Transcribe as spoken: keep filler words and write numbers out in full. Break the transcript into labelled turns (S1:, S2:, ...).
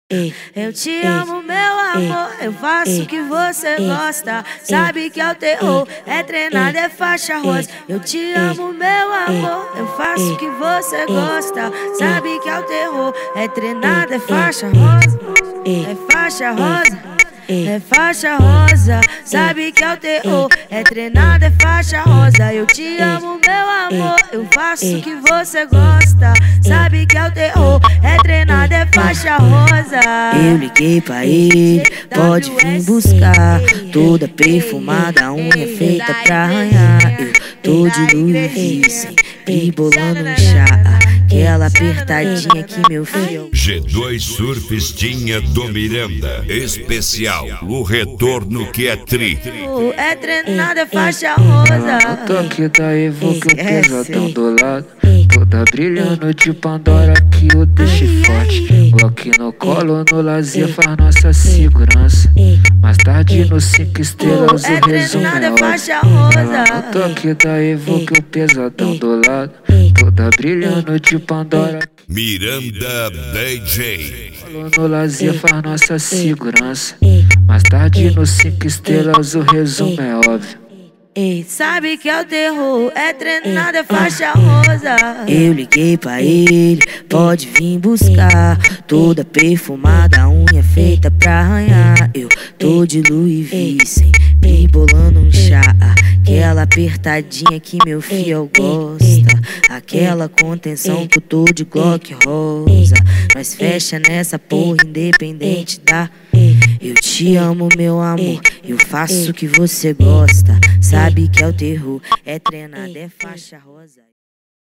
S1: Eu te amo, meu amor, eu faço o que você gosta. Sabe que é o terror, é treinado, é faixa rosa. Eu te amo, meu amor, eu faço o que você gosta. Sabe que é o terror, é treinado, é faixa rosa. É faixa rosa. É faixa rosa, sabe que é o terror, é treinado, é faixa rosa. Eu te amo, meu amor, eu faço o que você gosta. Sabe que é o terror, é treinado, é faixa rosa.
S2: Eu liguei pra ele, pode vir buscar. Toda perfumada, unha feita pra arranhar. Eu tô de Louis V, sempre bolando um chá. Aquela apertadinha que meu filho.
S3: G dois Surfistinha do Miranda. Especial, o retorno que é tri.
S1: É treinado, é faixa rosa.
S4: O toque da Evo que o pesadão do lado. Toda brilhando de Pandora que o deixe forte. Aqui no colo, no lazer faz nossa segurança. Mais tarde no cinco estrelas o resumo é
S1: faixa rosa.
S4: O toque da Evo que o pesadão do lado. Toda brilhando de Pandora.
S3: Miranda D J.
S4: No lazer faz nossa segurança. Mais tarde no cinco estrelas o resumo é óbvio.
S1: Sabe que é o terror, é treinado, é faixa rosa.
S2: Eu liguei pra ele, pode vir buscar. Toda perfumada, unha feita pra arranhar. Eu tô de Louis V, sempre bolando um chá. Aquela apertadinha que meu fiel gosta. Aquela contenção que eu tô de Glock rosa. Mas fecha nessa porra independente da. Eu te amo, meu amor, eu faço o que você gosta. Sabe que é o terror, é treinado, é faixa rosa.